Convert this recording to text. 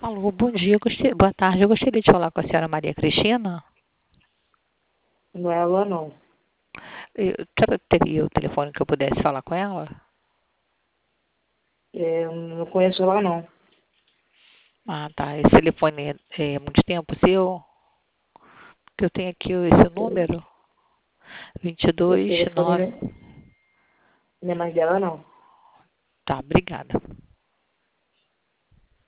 Alô, bom dia, boa tarde. Eu gostaria de falar com a senhora Maria Cristina. Não é ela, não. Teria o telefone que eu pudesse falar com ela? Eu não conheço ela, não. Ah, tá. Esse telefone é muito tempo seu? Que eu tenho aqui esse número. Esse 22 telefone 9. não é mais dela, não. Tá, obrigada.